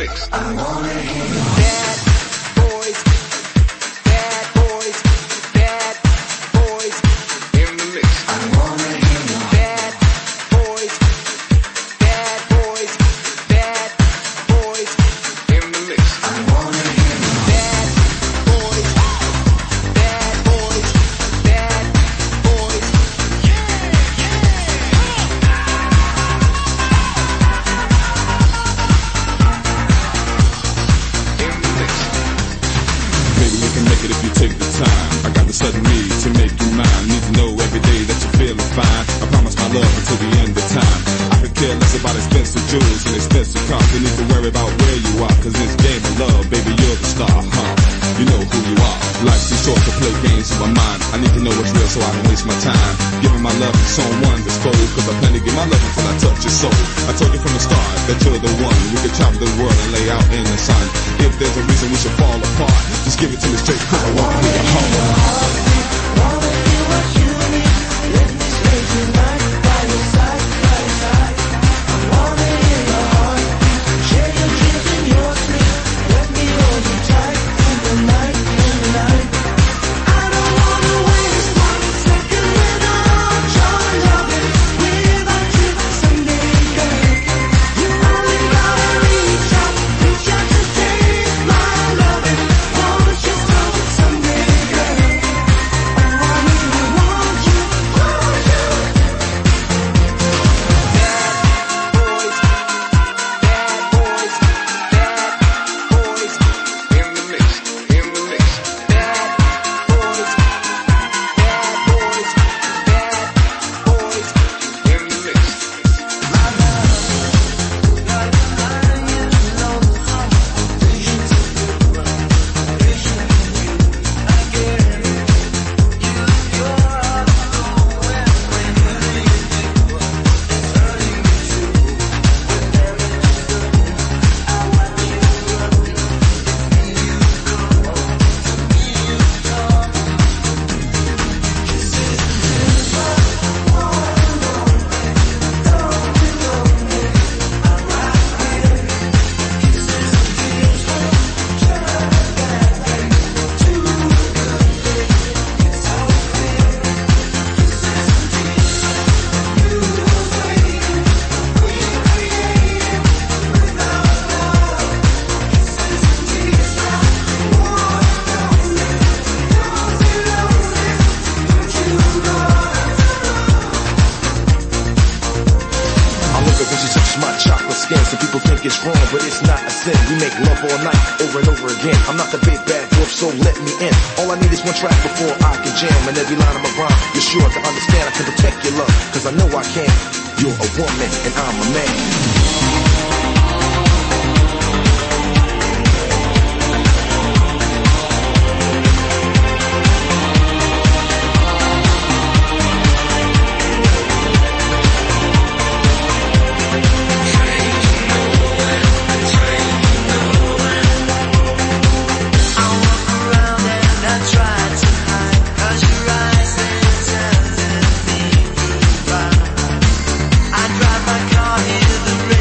mix. I wanna hear you. Bad boys, bad boys, bad boys In the mix. I wanna hear you. bad boys, bad boys, bad boys In the mix. I wanna hear you. bad boys, bad boys, bad boys. In the mix. Baby, you can make it if you take the time. I got the sudden need to make you mine. Need to know every day that you're feeling fine. I promise my love until the end of time. I could care less about expensive jewels and expensive cars. You need to worry about where you are, cause this game of love, baby, you're the star, huh? You know who you are. Life's too short to play games in my mind. I need to know what's real so I don't waste my time. Giving my love to someone disposed, cause I plan to give my love until I touch your soul. I told you from the start that you're the one. We could travel the world and lay out in the sun. If there's a reason we should fall apart, just give it to me straight, cause I wanna hear your heart. Wanna hear what you need. Let me stay tonight by your side, by your side. I wanna hear your heartbeat. Share your dreams and your sleep. Let me hold you tight in the night, in the night. I don't wanna waste 1 second without your loving. Without you someday, girl. You only gotta reach out to taste my loving. Won't you someday, girl? Oh, I really want you, want you. Bad boys, bad boys, In the mix. In the mix. bad boys, bad boys, bad boys. In the mix. I love it when she touches my chocolate skin. Some people think it's wrong, but it's not a sin. We make love all night, over and over again. I'm not the big bad wolf, so let me in. All I need is one track before I can jam. And every line of my rhyme, you're sure to understand. I can protect your love, cause I know I can. You're a woman, and I'm a man. I drive my car, hear the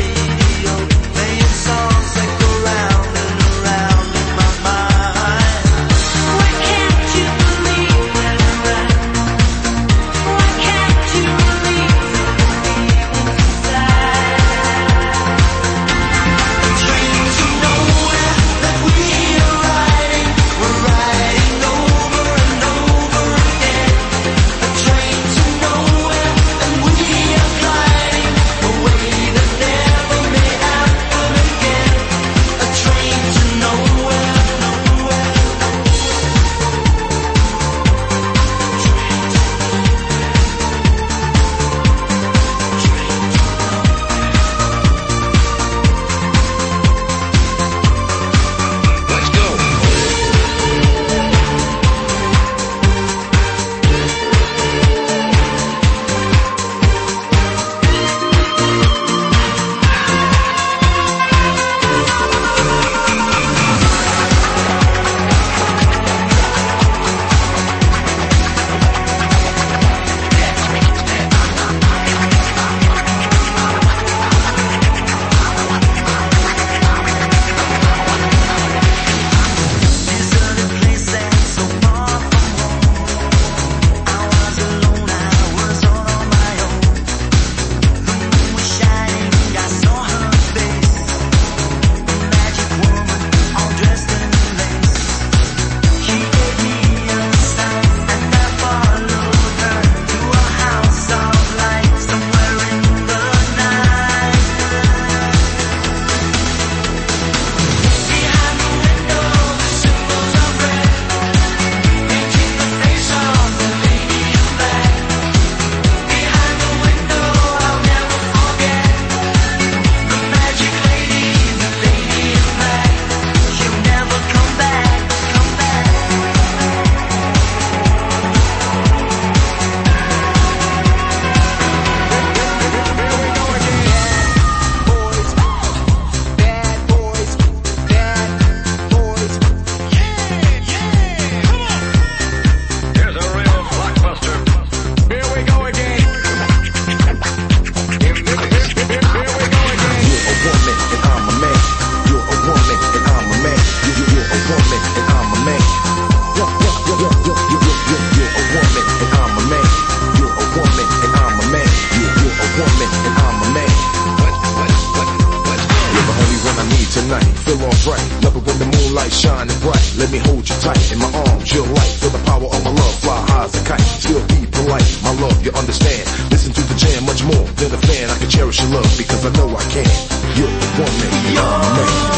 night, feel alright. Love it when the moonlight shining bright. Let me hold you tight in my arms, your light. Feel the power of my love, fly high as a kite. Still be polite, my love, you understand. Listen to the jam, much more than a fan. I can cherish your love because I know I can. You're the one man, you're my man.